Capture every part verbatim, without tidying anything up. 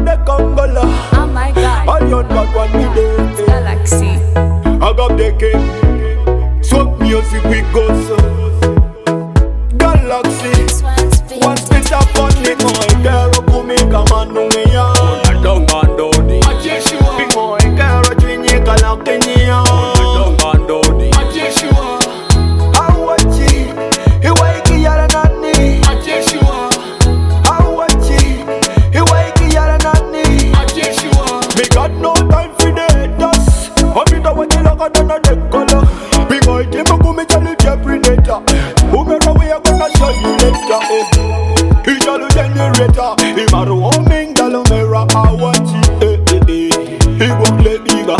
the Congola. Oh my God. All your bad one me there. Galaxy. I got the king. Swap music we go so. Galaxy. One spit up on me, my girl. Kumi kama numeya. Don't mandoni. Ajeshua. My girl, chini kala Kenya. Don't mandoni. Ajeshua. Awachi. Iwaiki yara nani. Ajeshua. Awachi. Iwaiki yara nani. Ajeshua. Me got no time for the haters. I'm in the way you look at the color. Me boy, Tim, come and tell you the predator. Who me know we are gonna show you later. He tell you generator. He matter one thing, tell him mirror. I want you. He won't let me go.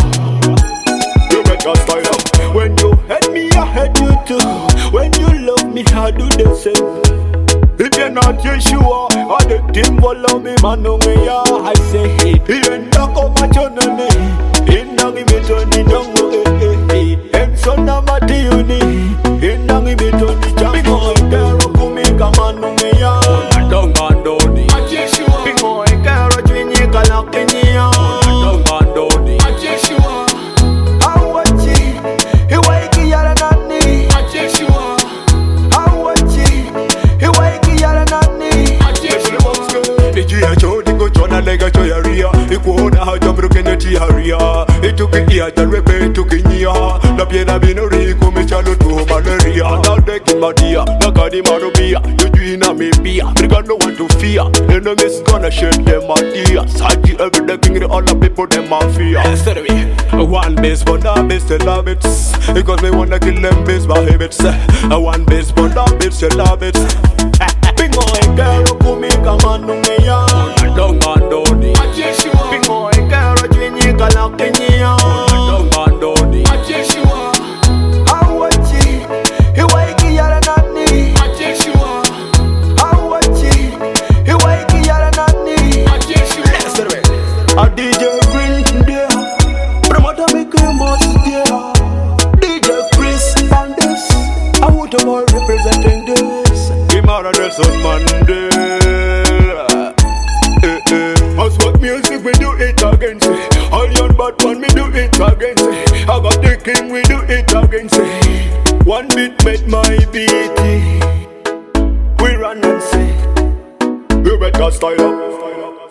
You better style up. When you hate me, I hate you too. When you love me, I do the same. If you're not Yeshua, I the team follow me, man, no me, I say, hey, he ain't talk of my chonane. Inang imetoni dongo, eh, eh, eh. Em sona mati uni. Inang imetoni jango, eh, kero kumi kama no me, Don't mandoni. Ajeshua. Bingo, eh, kero chini kala Kenya. Don't mandoni. Ajeshua. Awachi. Iwaiki yara nani. Ajeshua. Awachi. Iwaiki yara nani. Ajeshua. Nijia chodi go chona lega choyaria. Ikuona haja mrukene tiharia. Ituki iya jarwepe ituki nia. Na piena binori kumechalo tu malaria. Now they give my dear. Nakadi marubia. You juina me beer. Briga no one to fear. Enemies gonna shed them ideas. Saji every day king all the people them a fear. One base but that base they love it. Because me wanna kill them base by habits. One base but that base they love it. Bingo, eh, kero kumi kama no me, Don't mandoni. Ajeshua. Bingo, eh, kero chini kala Kenya. Don't mandoni. Ajeshua. Awachi. Iwaiki yara nani. Ajeshua. Awachi. Iwaiki yara nani. Ajeshua. A D J Green there. Promoter make a must there. D J Chris and this. I want to more representing this. Imara Nelson Mandela. Eh, eh. As what music we do it again, say. All young bad man we do it again, say. I got the king we do it again, say. One beat made my beat. We run and say. You better style up.